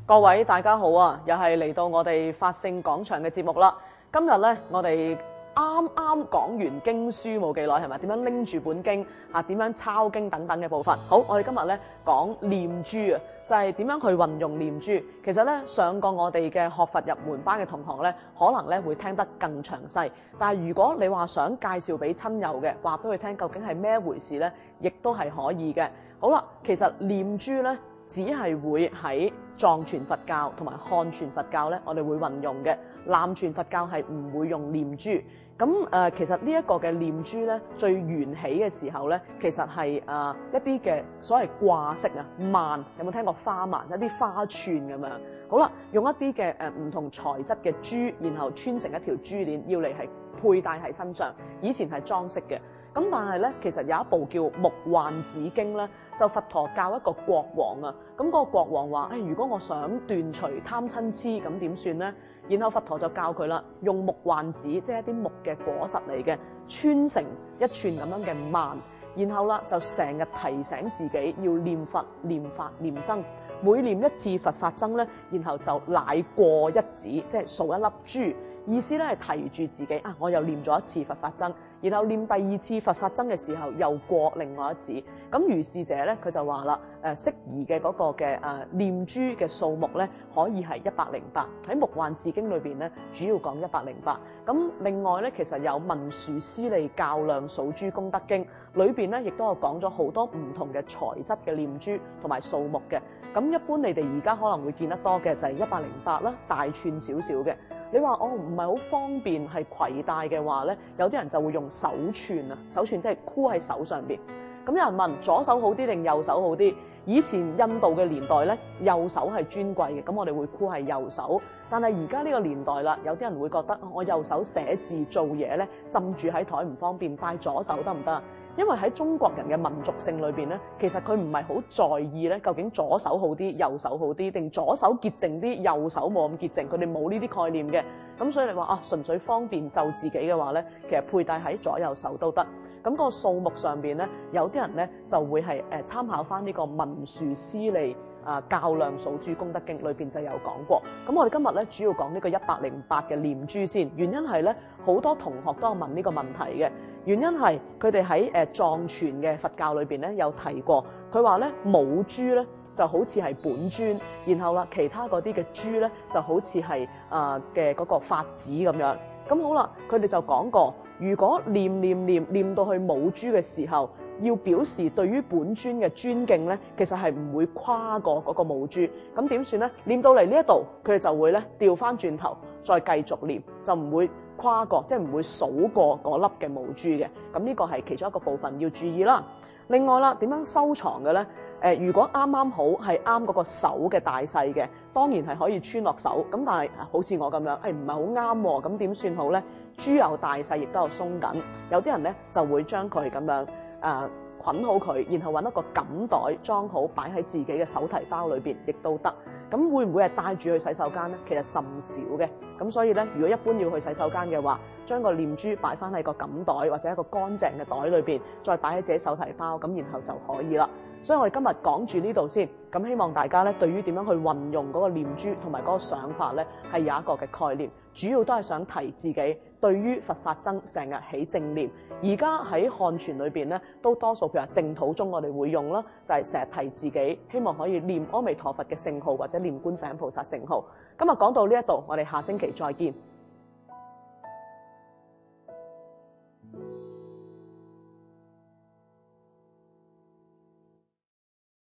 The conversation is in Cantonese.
各位大家好啊，又係嚟到我哋法性廣場嘅節目啦。今日咧，我哋啱啱講完經書冇幾耐，係咪？點樣拎住本經啊？點樣抄經等等嘅部分。好，我哋今日咧講念珠啊，就係點樣去運用念珠。其實咧，上過我哋嘅學佛入門班嘅同學咧，可能咧會聽得更詳細。但係如果你話想介紹俾親友嘅，話俾佢聽究竟係咩回事咧，亦都係可以嘅。好啦，其實念珠咧，只係會喺藏傳佛教同埋漢傳佛教咧，我哋會運用嘅。南傳佛教係唔會用念珠。咁其實呢一個嘅念珠咧，最緣起嘅時候咧，其實係一啲嘅所謂掛飾啊，鬘，有冇聽過花鬘？一啲花串咁樣。好啦，用一啲嘅唔同材質嘅珠，然後穿成一條珠鏈，要嚟係佩戴喺身上。以前係裝飾嘅。咁但係咧，其實有一部叫《目幻子經》咧，就佛陀教一個國王啊。咁嗰個國王話：如果我想斷除貪嗔痴，咁點算咧？然後佛陀就教佢啦，用木幻子，即係一啲木嘅果實嚟嘅，穿成一串咁樣嘅鬘，然後啦就成日提醒自己要念佛、念法、念僧，每念一次佛法僧咧，然後就乃過一指，即係數一粒珠。意思咧係提住自己我又念咗一次佛法僧，然後念第二次佛法僧嘅時候又過另外一指。咁如是者咧，佢就話啦，適宜嘅嗰個嘅念珠嘅數目咧，可以係108。喺《目幻字經》裏邊咧，主要講108。咁另外咧，其實有《文殊師利較量數珠功德經》裏邊咧，亦都有講咗好多唔同嘅材質嘅念珠同埋數目嘅。咁一般你哋而家可能會見得多嘅就係108啦，大串少少嘅。你話我唔係好方便係攜帶嘅話咧，有啲人就會用手串啊，手串即係箍喺手上邊。咁有人問左手好啲定右手好啲？以前印度嘅年代咧，右手係尊貴嘅，咁我哋會箍係右手。但係而家呢個年代啦，有啲人會覺得我右手寫字做嘢咧，浸住喺台唔方便，帶左手得唔得啊？因為喺中國人嘅民族性裏邊咧，其實佢唔係好在意咧，究竟左手好啲、右手好啲，定左手潔淨啲、右手冇咁潔淨，佢哋冇呢啲概念嘅。咁所以你話純粹方便就自己嘅話咧，其實佩戴喺左右手都得。咁個數目上邊咧，有啲人咧就會係參考翻呢個文殊師利較量數珠功德經裏邊就有講過。咁我哋今日咧主要講呢個108嘅念珠先。原因係咧，好多同學都有問呢個問題嘅。原因係佢哋喺藏傳嘅佛教裏邊咧有提過，佢話咧母珠咧就好似係本尊，然後啦其他嗰啲嘅珠咧就好似係嘅嗰個法子咁樣。咁好啦，佢哋就講過，如果念到去母珠嘅時候，要表示對於本尊嘅尊敬咧，其實係唔會跨過嗰個母珠。咁點算咧？念到嚟呢一度，佢哋就會咧調翻轉頭，再繼續念，就唔會跨過，即係唔會數過嗰粒嘅母珠嘅。咁呢個係其中一個部分要注意啦。另外啦，點樣收藏嘅咧？如果啱啱好係啱嗰個手嘅大細嘅，當然係可以穿落手。咁但係好似我咁樣，唔係好啱喎，咁點算好咧？珠有大細，亦都有鬆緊。有啲人咧就會將佢咁樣捆好佢，然後揾一個錦袋裝好，擺喺自己嘅手提包裏邊，亦都得。咁會唔會係帶住去洗手間咧？其實甚少嘅。咁所以咧，如果一般要去洗手間嘅話，將個念珠擺翻喺個錦袋或者一個乾淨嘅袋裏邊，再擺喺自己手提包，咁然後就可以啦。所以我哋今日講住呢度先，咁希望大家咧對於點樣去運用嗰個念珠同埋嗰個想法咧，係有一個嘅概念。主要都係想提自己對於佛法僧成日起正念。而家喺漢傳裏邊咧，都多數譬如話淨土宗我哋會用啦，就係成日提自己，希望可以念阿彌陀佛嘅聖號或者念觀世音菩薩聖號。今日講到呢一度，我哋下星期再見。